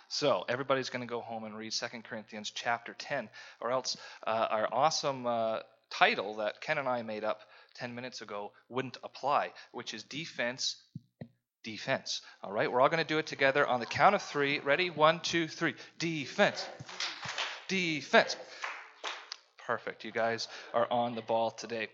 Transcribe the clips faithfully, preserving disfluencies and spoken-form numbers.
So everybody's going to go home and read Second Corinthians chapter ten, or else uh, our awesome uh, title that Ken and I made up ten minutes ago wouldn't apply, which is defense, defense. All right, we're all going to do it together on the count of three. Ready? One, two, three. Defense, defense. Perfect. You guys are on the ball today.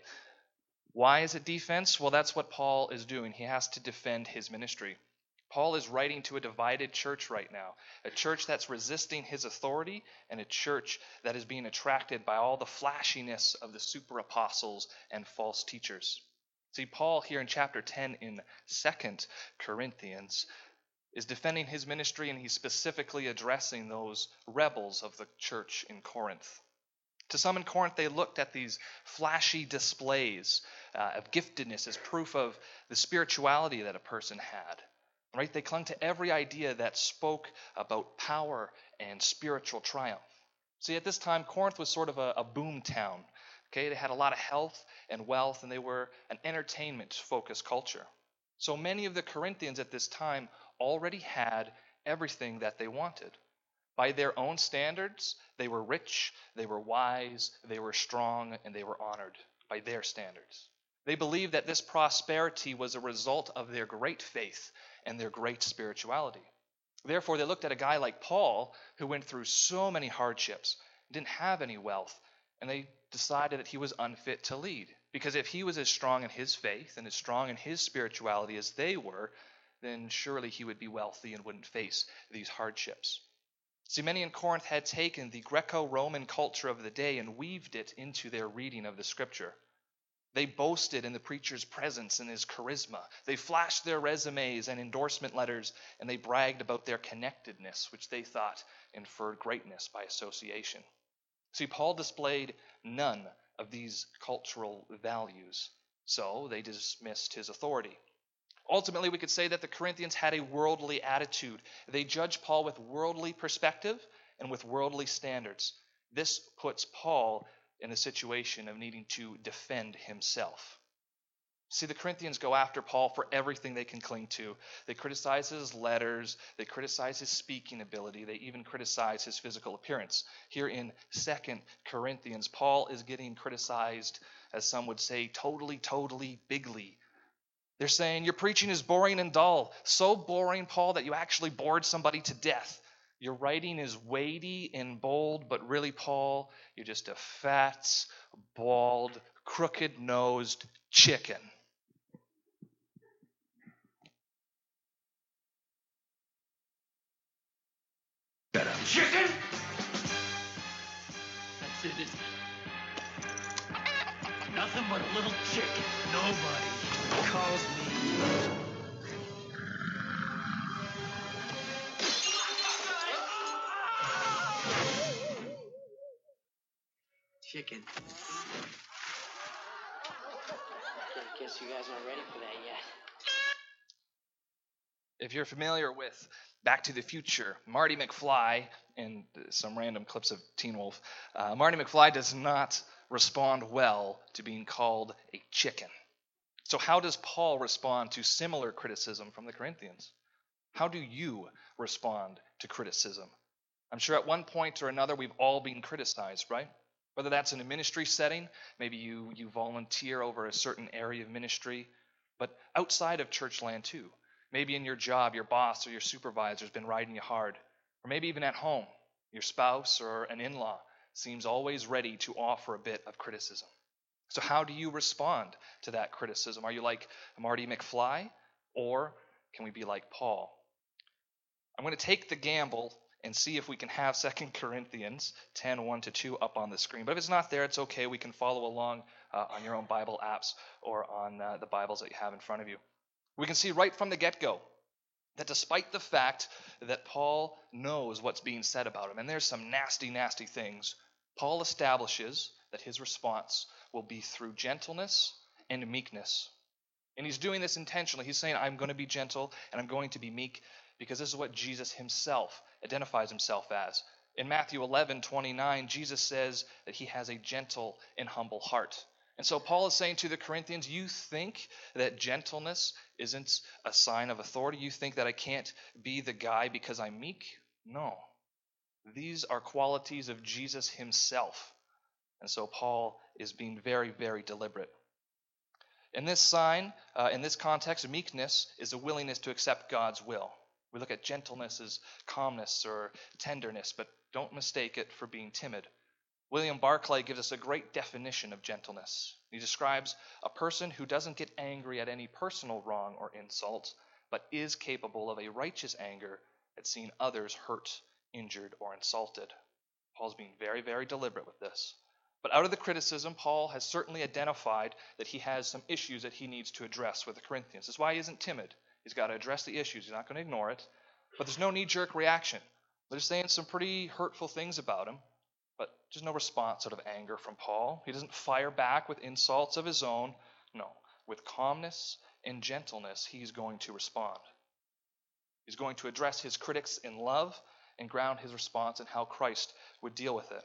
Why is it defense? Well, that's what Paul is doing. He has to defend his ministry. Paul is writing to a divided church right now, a church that's resisting his authority and a church that is being attracted by all the flashiness of the super apostles and false teachers. See, Paul here in chapter ten in Second Corinthians is defending his ministry, and he's specifically addressing those rebels of the church in Corinth. To some in Corinth, they looked at these flashy displays uh, of giftedness as proof of the spirituality that a person had. Right? They clung to every idea that spoke about power and spiritual triumph. See, at this time, Corinth was sort of a, a boom town. Okay, they had a lot of health and wealth, and they were an entertainment-focused culture. So many of the Corinthians at this time already had everything that they wanted. By their own standards, they were rich, they were wise, they were strong, and they were honored by their standards. They believed that this prosperity was a result of their great faith and their great spirituality. Therefore, they looked at a guy like Paul, who went through so many hardships, didn't have any wealth, and they decided that he was unfit to lead. Because if he was as strong in his faith and as strong in his spirituality as they were, then surely he would be wealthy and wouldn't face these hardships. See, many in Corinth had taken the Greco-Roman culture of the day and weaved it into their reading of the Scripture. They boasted in the preacher's presence and his charisma. They flashed their resumes and endorsement letters, and they bragged about their connectedness, which they thought inferred greatness by association. See, Paul displayed none of these cultural values, so they dismissed his authority. Ultimately, we could say that the Corinthians had a worldly attitude. They judged Paul with worldly perspective and with worldly standards. This puts Paul in the situation of needing to defend himself. See, the Corinthians go after Paul for everything they can cling to. They criticize his letters, they criticize his speaking ability, they even criticize his physical appearance. Here in Second Corinthians, Paul is getting criticized, as some would say, totally, totally bigly. They're saying, your preaching is boring and dull. So boring, Paul, that you actually bored somebody to death. Your writing is weighty and bold, but really, Paul, you're just a fat, bald, crooked-nosed chicken. Shut up. Chicken? That's it, isn't it? Nothing but a little chicken. Nobody calls me. Chicken. I guess you guys aren't ready for that yet. If you're familiar with Back to the Future, Marty McFly, and some random clips of Teen Wolf, uh, Marty McFly does not respond well to being called a chicken. So how does Paul respond to similar criticism from the Corinthians? How do you respond to criticism? I'm sure at one point or another we've all been criticized, right? Whether that's in a ministry setting, maybe you, you volunteer over a certain area of ministry, but outside of church land too. Maybe in your job, your boss or your supervisor has been riding you hard. Or maybe even at home, your spouse or an in-law seems always ready to offer a bit of criticism. So how do you respond to that criticism? Are you like Marty McFly, or can we be like Paul? I'm going to take the gamble and see if we can have Second Corinthians ten, one to two up on the screen. But if it's not there, it's okay. We can follow along uh, on your own Bible apps or on uh, the Bibles that you have in front of you. We can see right from the get-go that despite the fact that Paul knows what's being said about him, and there's some nasty, nasty things, Paul establishes that his response will be through gentleness and meekness. And he's doing this intentionally. He's saying, I'm going to be gentle and I'm going to be meek because this is what Jesus himself identifies himself as. In Matthew eleven twenty-nine, Jesus says that he has a gentle and humble heart. And so Paul is saying to the Corinthians, you think that gentleness isn't a sign of authority? You think that I can't be the guy because I'm meek? No. These are qualities of Jesus himself. And so Paul is being very, very deliberate. In this sign, uh, in this context, meekness is a willingness to accept God's will. We look at gentleness as calmness or tenderness, but don't mistake it for being timid. William Barclay gives us a great definition of gentleness. He describes a person who doesn't get angry at any personal wrong or insult, but is capable of a righteous anger at seeing others hurt, injured, or insulted. Paul's being very, very deliberate with this. But out of the criticism, Paul has certainly identified that he has some issues that he needs to address with the Corinthians. That's why he isn't timid. He's got to address the issues. He's not going to ignore it. But there's no knee-jerk reaction. They're saying some pretty hurtful things about him, but there's no response out of anger from Paul. He doesn't fire back with insults of his own. No, with calmness and gentleness, he's going to respond. He's going to address his critics in love and ground his response in how Christ would deal with it.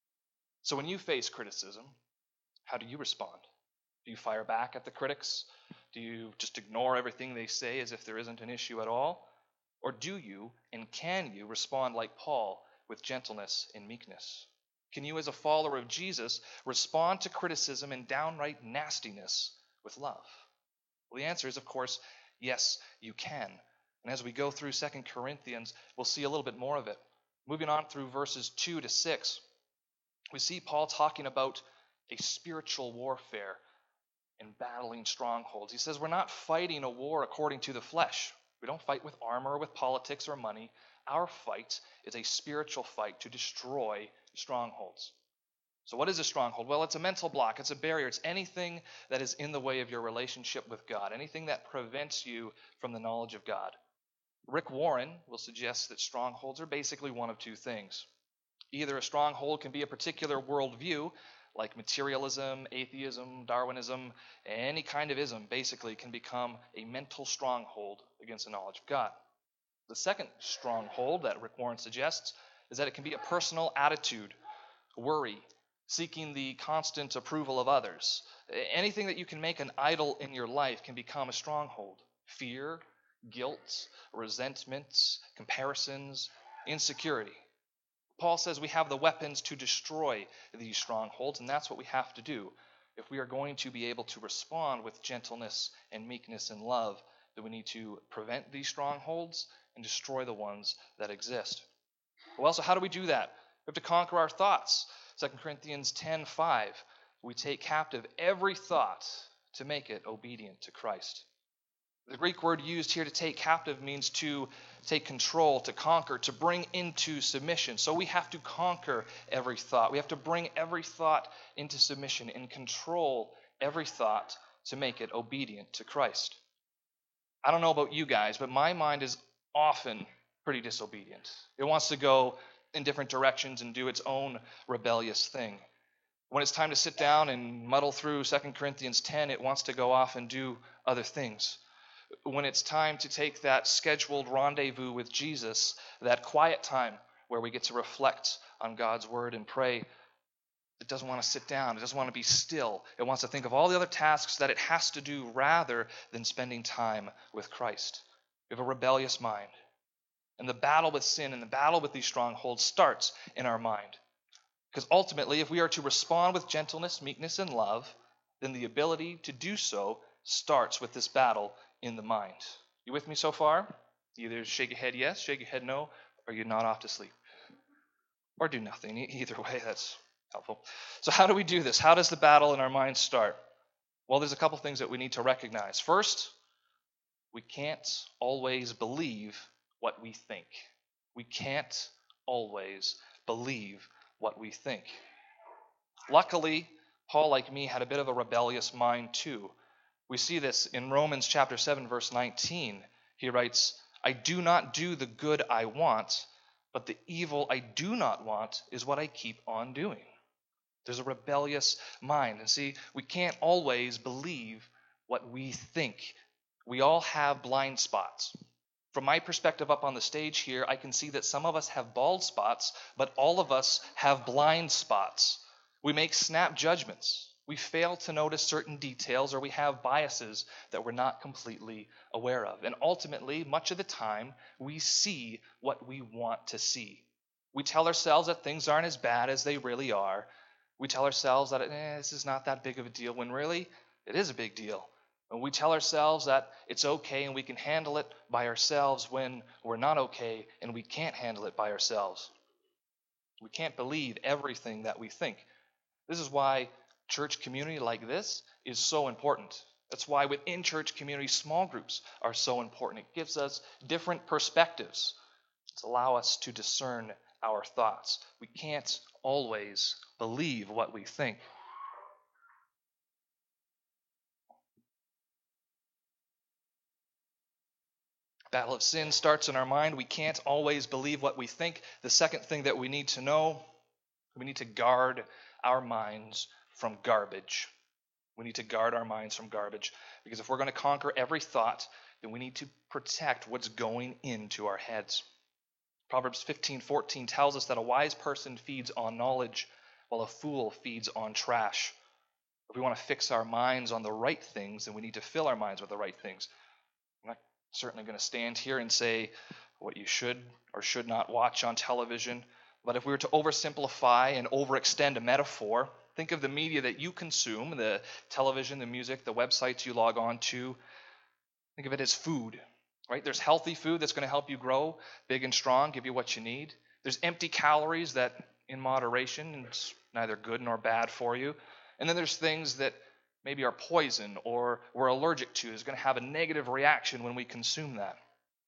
So when you face criticism, how do you respond? Do you fire back at the critics? Do you just ignore everything they say as if there isn't an issue at all? Or do you and can you respond like Paul with gentleness and meekness? Can you, as a follower of Jesus, respond to criticism and downright nastiness with love? Well, the answer is, of course, yes, you can. And as we go through Second Corinthians, we'll see a little bit more of it. Moving on through verses two to six, we see Paul talking about a spiritual warfare and battling strongholds. He says we're not fighting a war according to the flesh. We don't fight with armor or with politics or money. Our fight is a spiritual fight to destroy strongholds. So what is a stronghold? Well, it's a mental block. It's a barrier. It's anything that is in the way of your relationship with God, anything that prevents you from the knowledge of God. Rick Warren will suggest that strongholds are basically one of two things. Either a stronghold can be a particular worldview, like materialism, atheism, Darwinism, any kind of ism basically can become a mental stronghold against the knowledge of God. The second stronghold that Rick Warren suggests is that it can be a personal attitude, worry, seeking the constant approval of others. Anything that you can make an idol in your life can become a stronghold. Fear, guilt, resentments, comparisons, insecurity. Paul says we have the weapons to destroy these strongholds, and that's what we have to do. If we are going to be able to respond with gentleness and meekness and love, then we need to prevent these strongholds and destroy the ones that exist. Well, so how do we do that? We have to conquer our thoughts. Second Corinthians ten five, we take captive every thought to make it obedient to Christ. The Greek word used here to take captive means to take control, to conquer, to bring into submission. So we have to conquer every thought. We have to bring every thought into submission and control every thought to make it obedient to Christ. I don't know about you guys, but my mind is often pretty disobedient. It wants to go in different directions and do its own rebellious thing. When it's time to sit down and muddle through Second Corinthians ten, it wants to go off and do other things. When it's time to take that scheduled rendezvous with Jesus, that quiet time where we get to reflect on God's word and pray, it doesn't want to sit down. It doesn't want to be still. It wants to think of all the other tasks that it has to do rather than spending time with Christ. We have a rebellious mind. And the battle with sin and the battle with these strongholds starts in our mind. Because ultimately, if we are to respond with gentleness, meekness, and love, then the ability to do so starts with this battle in the mind. You with me so far? Either shake your head yes, shake your head no, or you're not off to sleep. Or do nothing. Either way, that's helpful. So how do we do this? How does the battle in our mind start? Well, there's a couple things that we need to recognize. First, we can't always believe what we think. We can't always believe what we think. Luckily, Paul, like me, had a bit of a rebellious mind too. We see this in Romans chapter seven, verse nineteen. He writes, I do not do the good I want, but the evil I do not want is what I keep on doing. There's a rebellious mind. And see, we can't always believe what we think. We all have blind spots. From my perspective up on the stage here, I can see that some of us have bald spots, but all of us have blind spots. We make snap judgments. We fail to notice certain details, or we have biases that we're not completely aware of. And ultimately, much of the time, we see what we want to see. We tell ourselves that things aren't as bad as they really are. We tell ourselves that eh, this is not that big of a deal, when really, it is a big deal. And we tell ourselves that it's okay and we can handle it by ourselves when we're not okay and we can't handle it by ourselves. We can't believe everything that we think. This is why church community like this is so important. That's why within church community, small groups are so important. It gives us different perspectives to allow us to discern our thoughts. We can't always believe what we think. Battle of sin starts in our mind. We can't always believe what we think. The second thing that we need to know, we need to guard our minds from garbage. We need to guard our minds from garbage, because if we're going to conquer every thought, then we need to protect what's going into our heads. Proverbs fifteen fourteen tells us that a wise person feeds on knowledge, while a fool feeds on trash. If we want to fix our minds on the right things, then we need to fill our minds with the right things. I'm not certainly going to stand here and say what you should or should not watch on television, but if we were to oversimplify and overextend a metaphor, think of the media that you consume, the television, the music, the websites you log on to. Think of it as food, right? There's healthy food that's going to help you grow big and strong, give you what you need. There's empty calories that, in moderation, it's neither good nor bad for you. And then there's things that maybe are poison or we're allergic to. Is going to have a negative reaction when we consume that.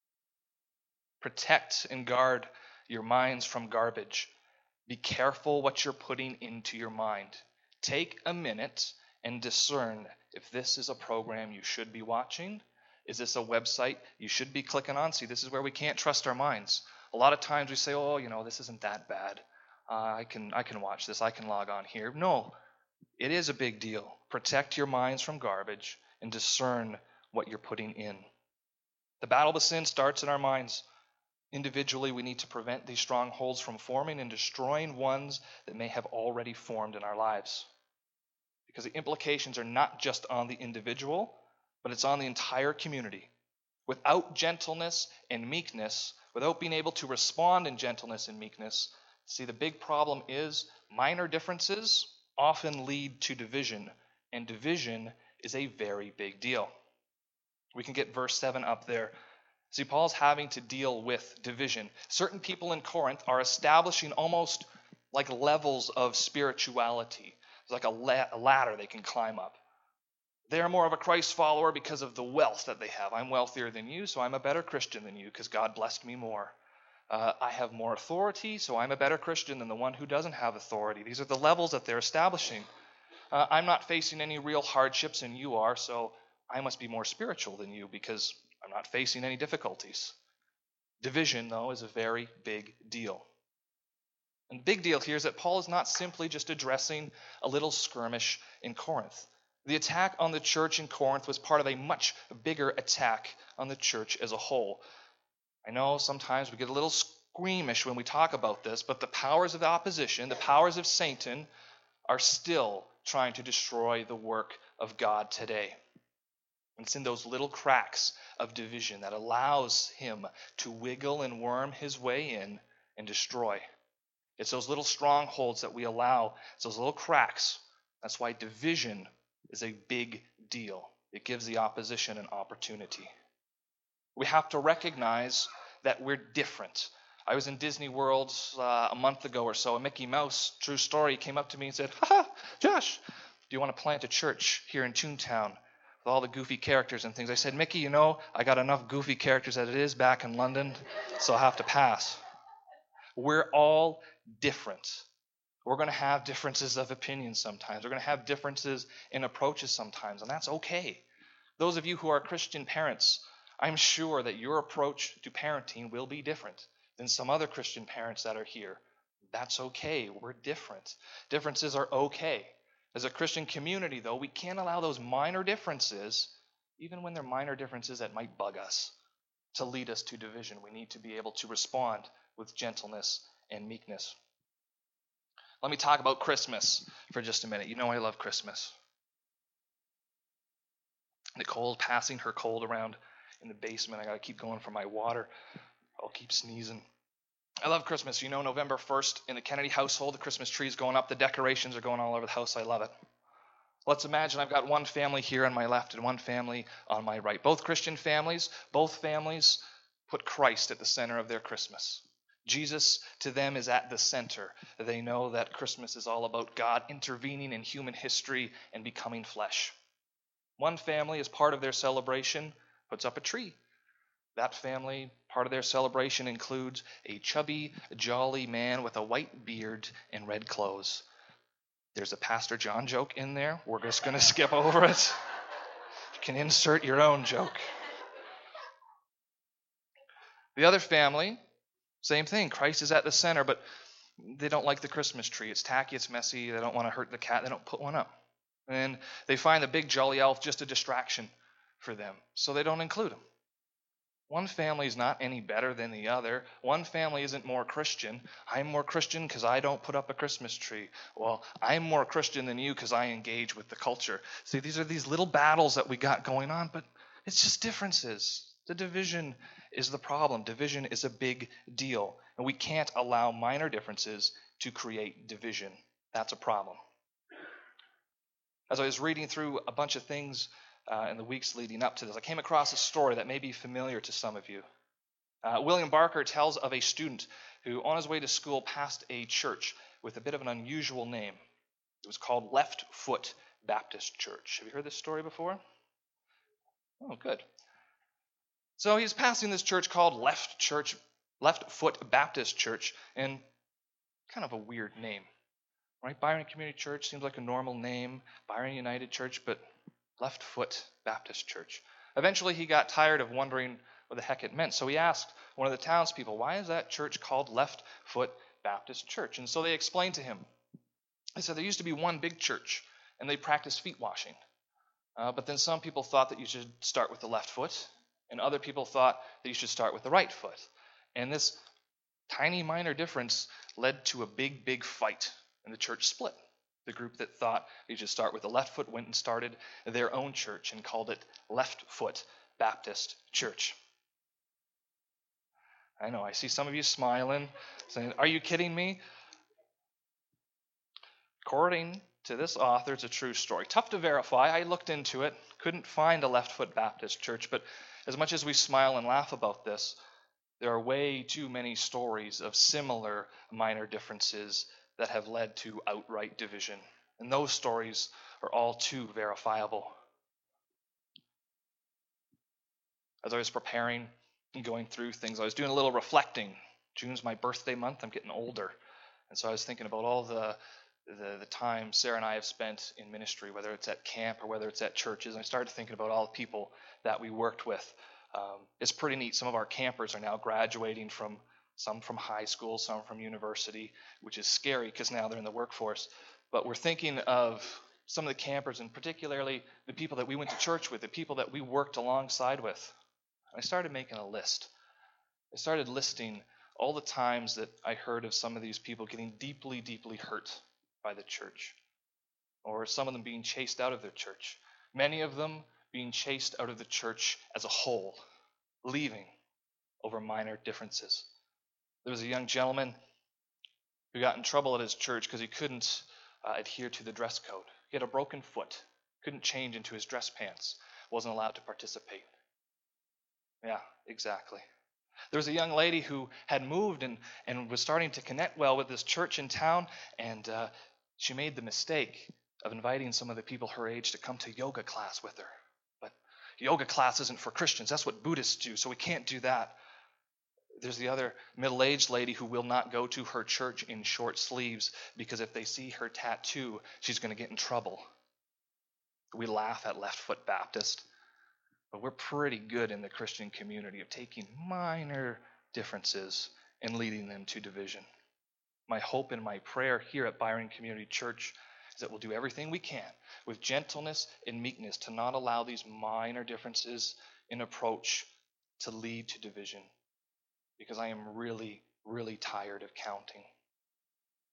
Protect and guard your minds from garbage. Be careful what you're putting into your mind. Take a minute and discern if this is a program you should be watching. Is this a website you should be clicking on? See, this is where we can't trust our minds. A lot of times we say, oh, you know, this isn't that bad. Uh, I can I can watch this. I can log on here. No, it is a big deal. Protect your minds from garbage and discern what you're putting in. The battle with sin starts in our minds. Individually, we need to prevent these strongholds from forming and destroying ones that may have already formed in our lives. Because the implications are not just on the individual, but it's on the entire community. Without gentleness and meekness, without being able to respond in gentleness and meekness, see, the big problem is minor differences often lead to division, and division is a very big deal. We can get verse seven up there. See, Paul's having to deal with division. Certain people in Corinth are establishing almost like levels of spirituality. It's like a, la- a ladder they can climb up. They are more of a Christ follower because of the wealth that they have. I'm wealthier than you, so I'm a better Christian than you because God blessed me more. Uh, I have more authority, so I'm a better Christian than the one who doesn't have authority. These are the levels that they're establishing. Uh, I'm not facing any real hardships, and you are, so I must be more spiritual than you because I'm not facing any difficulties. Division, though, is a very big deal. And the big deal here is that Paul is not simply just addressing a little skirmish in Corinth. The attack on the church in Corinth was part of a much bigger attack on the church as a whole. I know sometimes we get a little squeamish when we talk about this, but the powers of opposition, the powers of Satan, are still trying to destroy the work of God today. And it's in those little cracks of division that allows him to wiggle and worm his way in and destroy. It's those little strongholds that we allow. It's those little cracks. That's why division is a big deal. It gives the opposition an opportunity. We have to recognize that we're different. I was in Disney World uh, a month ago or so. A Mickey Mouse, true story, came up to me and said, "Ha, Josh, do you want to plant a church here in Toontown with all the goofy characters and things?" I said, "Mickey, you know, I got enough goofy characters as it is back in London, so I'll have to pass." We're all different. We're going to have differences of opinion sometimes. We're going to have differences in approaches sometimes, and that's okay. Those of you who are Christian parents, I'm sure that your approach to parenting will be different than some other Christian parents that are here. That's okay. We're different. Differences are okay. As a Christian community, though, we can't allow those minor differences, even when they're minor differences that might bug us, to lead us to division. We need to be able to respond with gentleness and meekness. Let me talk about Christmas for just a minute. You know I love Christmas. Nicole passing her cold around in the basement. I got to keep going for my water. I'll keep sneezing. I love Christmas. You know, November first in the Kennedy household, the Christmas tree is going up. The decorations are going all over the house. I love it. Let's imagine I've got one family here on my left and one family on my right. Both Christian families. Both families put Christ at the center of their Christmas. Jesus to them is at the center. They know that Christmas is all about God intervening in human history and becoming flesh. One family, as part of their celebration, puts up a tree. That family, part of their celebration includes a chubby, jolly man with a white beard and red clothes. There's a Pastor John joke in there. We're just going to skip over it. You can insert your own joke. The other family, same thing. Christ is at the center, but they don't like the Christmas tree. It's tacky, it's messy. They don't want to hurt the cat. They don't put one up. And they find the big jolly elf just a distraction for them, so they don't include him. One family is not any better than the other. One family isn't more Christian. I'm more Christian because I don't put up a Christmas tree. Well, I'm more Christian than you because I engage with the culture. See, these are these little battles that we got going on, but it's just differences. The division is the problem. Division is a big deal, and we can't allow minor differences to create division. That's a problem. As I was reading through a bunch of things uh, in the weeks leading up to this, I came across a story that may be familiar to some of you. Uh, William Barker tells of a student who, on his way to school, passed a church with a bit of an unusual name. It was called Left Foot Baptist Church. Have you heard this story before? Oh, good. So he's passing this church called Left Church, Left Foot Baptist Church, and kind of a weird name. Right? Byron Community Church seems like a normal name. Byron United Church, but Left Foot Baptist Church. Eventually he got tired of wondering what the heck it meant. So he asked one of the townspeople, why is that church called Left Foot Baptist Church? And so they explained to him. They said there used to be one big church, and they practiced feet washing. Uh, but then some people thought that you should start with the left foot, and other people thought that you should start with the right foot. And this tiny minor difference led to a big, big fight. And the church split. The group that thought you should start with the left foot went and started their own church and called it Left Foot Baptist Church. I know, I see some of you smiling, saying, are you kidding me? According to this author, it's a true story. Tough to verify. I looked into it, couldn't find a Left Foot Baptist Church, but as much as we smile and laugh about this, there are way too many stories of similar minor differences that have led to outright division. And those stories are all too verifiable. As I was preparing and going through things, I was doing a little reflecting. June's my birthday month. I'm getting older. And so I was thinking about all the, the, the time Sarah and I have spent in ministry, whether it's at camp or whether it's at churches. And I started thinking about all the people that we worked with. Um, it's pretty neat. Some of our campers are now graduating from some from high school, some from university, which is scary because now they're in the workforce. But we're thinking of some of the campers, and particularly the people that we went to church with, the people that we worked alongside with. I started making a list. I started listing all the times that I heard of some of these people getting deeply, deeply hurt by the church, or some of them being chased out of their church. Many of them being chased out of the church as a whole, leaving over minor differences. There was a young gentleman who got in trouble at his church because he couldn't uh, adhere to the dress code. He had a broken foot, couldn't change into his dress pants, wasn't allowed to participate. Yeah, exactly. There was a young lady who had moved and, and was starting to connect well with this church in town, and uh, she made the mistake of inviting some of the people her age to come to yoga class with her. But yoga class isn't for Christians. That's what Buddhists do, so we can't do that. There's the other middle-aged lady who will not go to her church in short sleeves because if they see her tattoo, she's going to get in trouble. We laugh at Left Foot Baptist, but we're pretty good in the Christian community of taking minor differences and leading them to division. My hope and my prayer here at Byron Community Church is that we'll do everything we can with gentleness and meekness to not allow these minor differences in approach to lead to division. Because I am really, really tired of counting.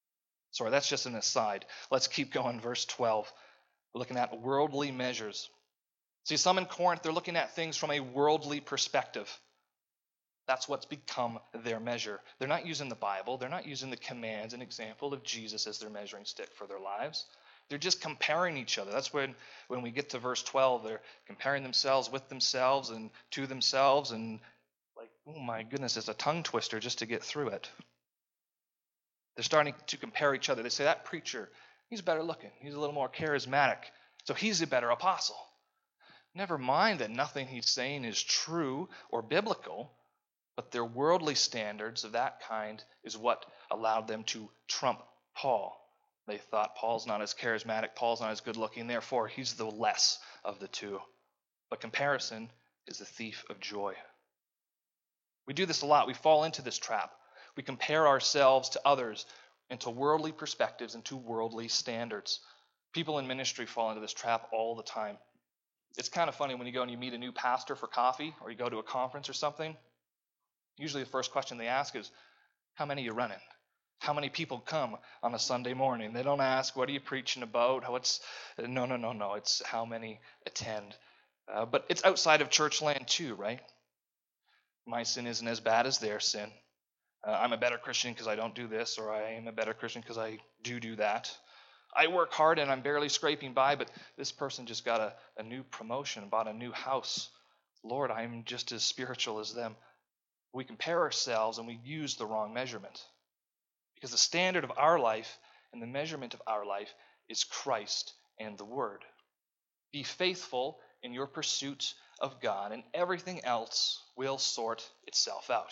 Sorry, that's just an aside. Let's keep going. Verse twelve. We're looking at worldly measures. See, some in Corinth, they're looking at things from a worldly perspective. That's what's become their measure. They're not using the Bible. They're not using the commands and example of Jesus as their measuring stick for their lives. They're just comparing each other. That's when, when we get to verse twelve, they're comparing themselves with themselves and to themselves. And like, oh my goodness, it's a tongue twister just to get through it. They're starting to compare each other. They say, that preacher, he's better looking. He's a little more charismatic. So he's a better apostle. Never mind that nothing he's saying is true or biblical, but their worldly standards of that kind is what allowed them to trump Paul. They thought Paul's not as charismatic, Paul's not as good looking, therefore he's the less of the two. But comparison is the thief of joy. We do this a lot. We fall into this trap. We compare ourselves to others and to worldly perspectives and to worldly standards. People in ministry fall into this trap all the time. It's kind of funny when you go and you meet a new pastor for coffee or you go to a conference or something. Usually the first question they ask is, how many are you running? How many people come on a Sunday morning? They don't ask, what are you preaching about? What's No, no, no, no. It's how many attend. Uh, but it's outside of church land too, right? My sin isn't as bad as their sin. Uh, I'm a better Christian because I don't do this, or I am a better Christian because I do do that. I work hard and I'm barely scraping by, but this person just got a, a new promotion, bought a new house. Lord, I'm just as spiritual as them. We compare ourselves and we use the wrong measurement. Because the standard of our life and the measurement of our life is Christ and the Word. Be faithful in your pursuit of God, and everything else will sort itself out.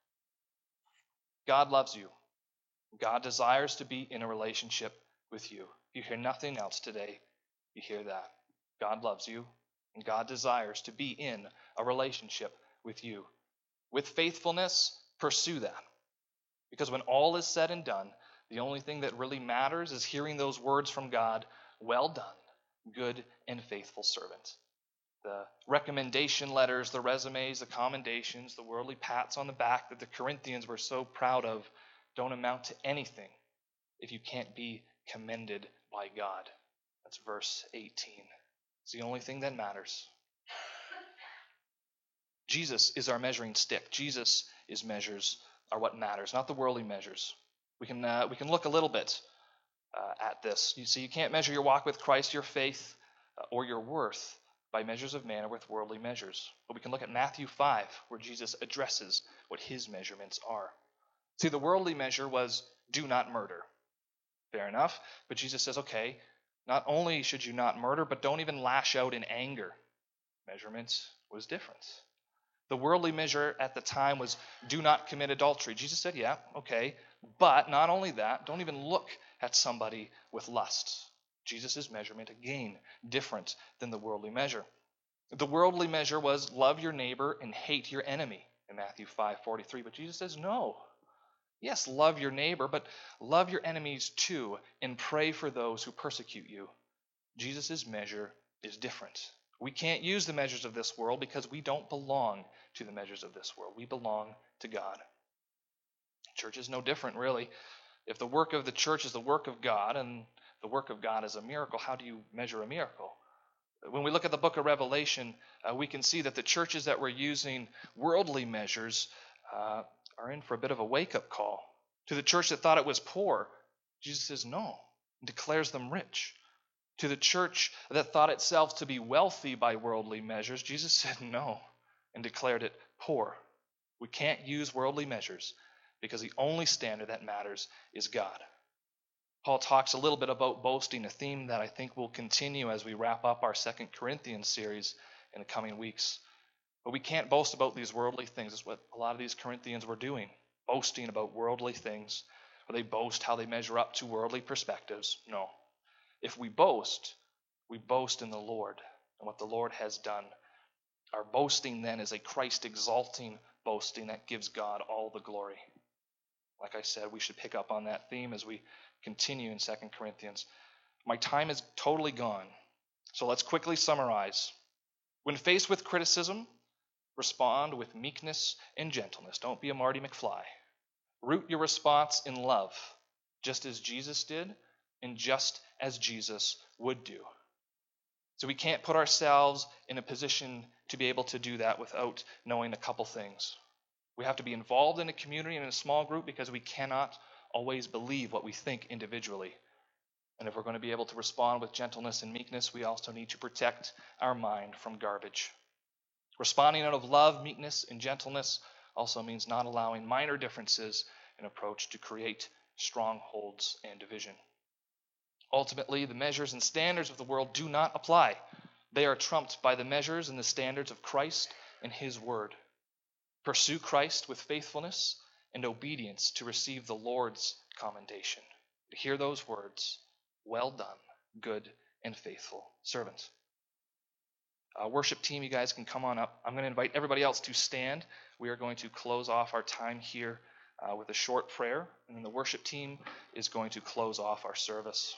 God loves you. God desires to be in a relationship with you. You hear nothing else today. You hear that. God loves you, and God desires to be in a relationship with you. With faithfulness, pursue that. Because when all is said and done, the only thing that really matters is hearing those words from God, well done, good and faithful servant. The recommendation letters, the resumes, the commendations, the worldly pats on the back that the Corinthians were so proud of don't amount to anything if you can't be commended by God. That's verse eighteen. It's the only thing that matters. Jesus is our measuring stick. Jesus is measures are what matters, not the worldly measures. We can uh, we can look a little bit uh, at this. You see, you can't measure your walk with Christ, your faith, uh, or your worth by measures of man or with worldly measures. But we can look at Matthew five, where Jesus addresses what his measurements are. See, the worldly measure was do not murder. Fair enough. But Jesus says, okay, not only should you not murder, but don't even lash out in anger. Measurement was different. The worldly measure at the time was do not commit adultery. Jesus said, yeah, okay. But not only that, don't even look at somebody with lust. Jesus' measurement, again, different than the worldly measure. The worldly measure was love your neighbor and hate your enemy in Matthew five forty-three. But Jesus says, no. Yes, love your neighbor, but love your enemies too and pray for those who persecute you. Jesus' measure is different. We can't use the measures of this world because we don't belong to the measures of this world. We belong to God. Church is no different, really. If the work of the church is the work of God and the work of God is a miracle, how do you measure a miracle? When we look at the book of Revelation, uh, we can see that the churches that were using worldly measures uh, are in for a bit of a wake-up call. To the church that thought it was poor, Jesus says no, and declares them rich. To the church that thought itself to be wealthy by worldly measures, Jesus said no and declared it poor. We can't use worldly measures because the only standard that matters is God. Paul talks a little bit about boasting, a theme that I think will continue as we wrap up our Second Corinthians series in the coming weeks. But we can't boast about these worldly things. That's what a lot of these Corinthians were doing, boasting about worldly things. Or they boast how they measure up to worldly perspectives. No. If we boast, we boast in the Lord and what the Lord has done. Our boasting then is a Christ-exalting boasting that gives God all the glory. Like I said, we should pick up on that theme as we continue in Second Corinthians. My time is totally gone, so let's quickly summarize. When faced with criticism, respond with meekness and gentleness. Don't be a Marty McFly. Root your response in love. just as Jesus did and just as Jesus would do. So we can't put ourselves in a position to be able to do that without knowing a couple things. We have to be involved in a community and in a small group because we cannot always believe what we think individually. And if we're going to be able to respond with gentleness and meekness, we also need to protect our mind from garbage. Responding out of love, meekness, and gentleness also means not allowing minor differences in approach to create strongholds and division. Ultimately, the measures and standards of the world do not apply. They are trumped by the measures and the standards of Christ and His Word. Pursue Christ with faithfulness and obedience to receive the Lord's commendation. To hear those words, well done, good and faithful servant. Uh, worship team, you guys can come on up. I'm going to invite everybody else to stand. We are going to close off our time here uh, with a short prayer, and then the worship team is going to close off our service.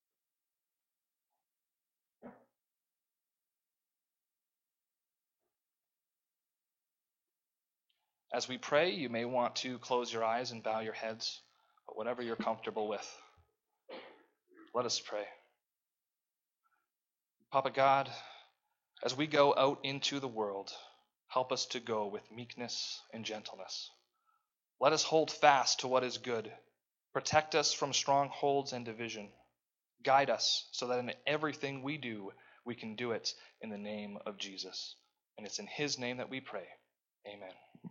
As we pray, you may want to close your eyes and bow your heads, but whatever you're comfortable with. Let us pray. Papa God, as we go out into the world, help us to go with meekness and gentleness. Let us hold fast to what is good. Protect us from strongholds and division. Guide us so that in everything we do, we can do it in the name of Jesus. And it's in His name that we pray. Amen.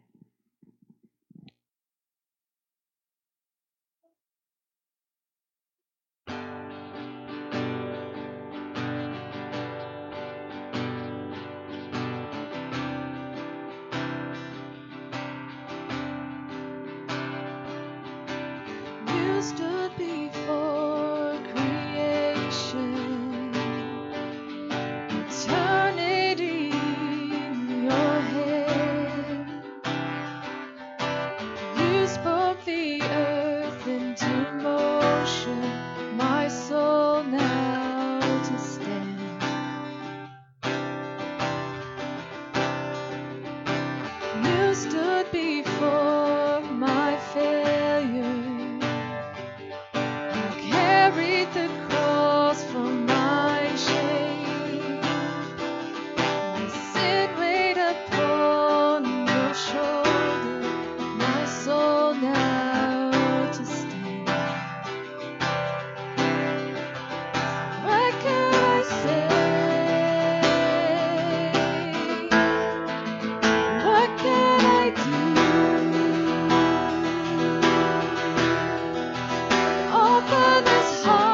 Stood before creation, eternity in your hand. You spoke the earth into motion, my soul now to stand. You stood before my failure. The cross for my shame, my sin weighed upon your shoulder, my soul now to stand. What can I say? What can I do? Offer this heart.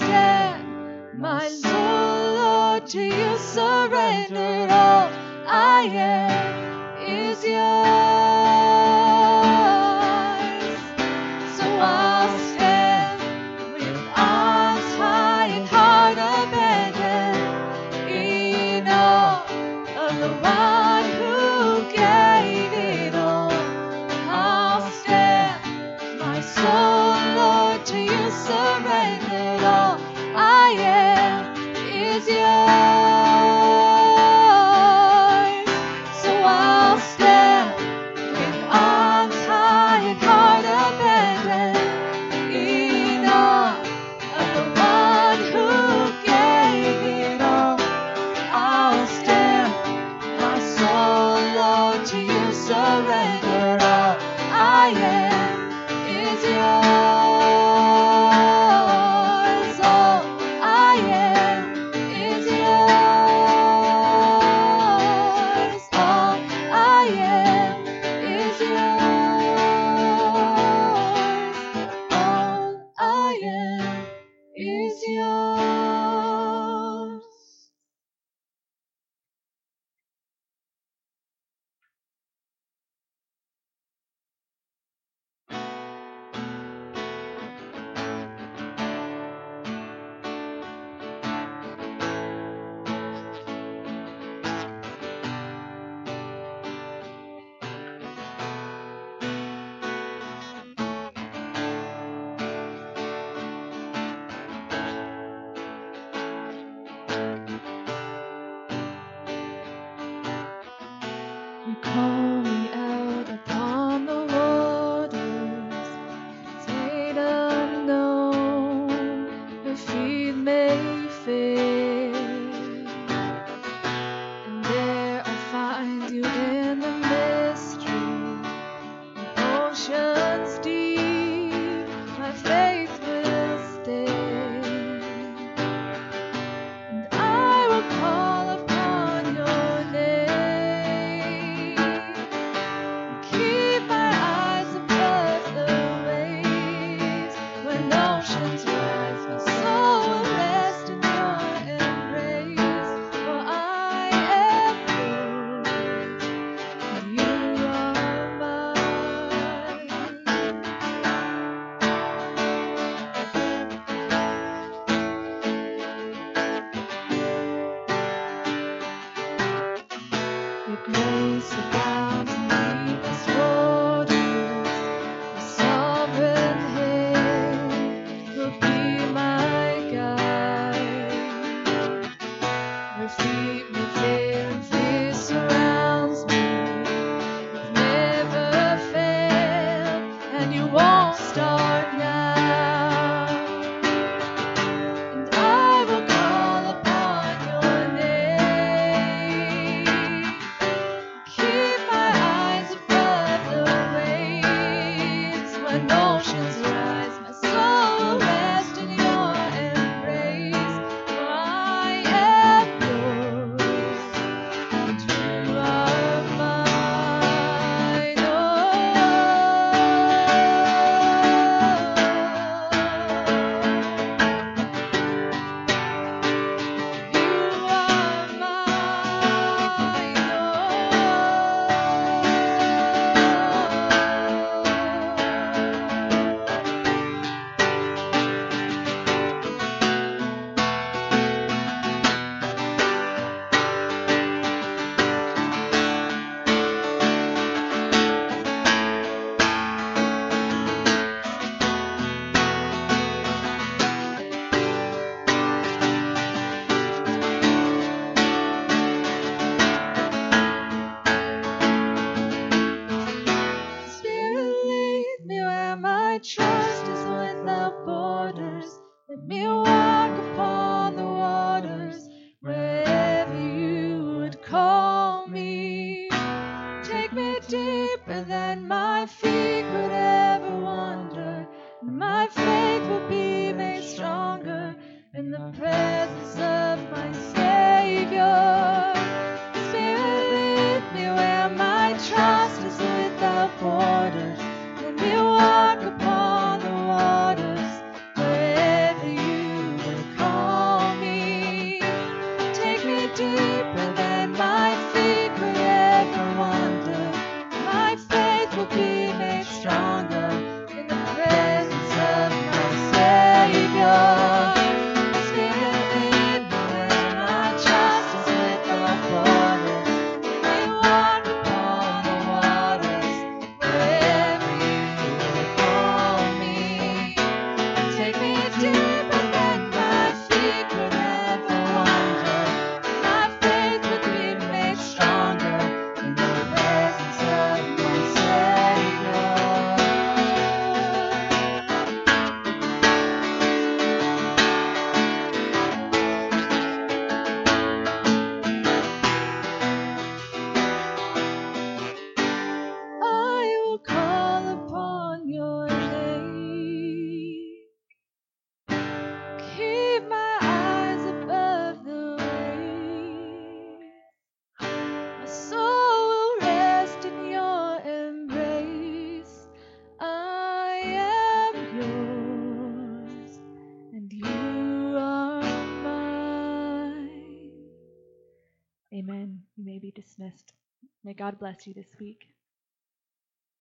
To you surrendered all. I I am is yours. So I'll stand with arms high and heart abandoned in awe of the one who gave it all. I'll stand, my soul, Lord, to you surrendered. All I am is yours. So I'll stand with arms high and heart abandoned in awe of the one who gave it all. I'll stand, my soul, Lord, to you surrendered. All I am is yours. All I am is yours. All I am is yours. All I am is yours. You call me out upon the waters, great unknown, your feet may fail, and there I find you in the mystery of oceans deep. My faith will stay, and I will call upon your name. Keep my eyes above the waves. When oceans rise, my soul will rest in your embrace. For I am yours, and you are mine. Your grace abounds in deepest waters. Your sovereign hand will be my guide. Where feet may fail and fear surrounds me, you've never failed, and you won't start now. And I will call upon your name. Keep my eyes above the waves. When oceans rise, my soul will rest in your embrace. For I am yours, and you are mine. Oh, deeper than my feet could ever wander. My faith will be made stronger in the presence of my Savior. Spirit, lead me where my trust is without borders. Let me walk upon the waters wherever you Amen. You may be dismissed. May God bless you this week.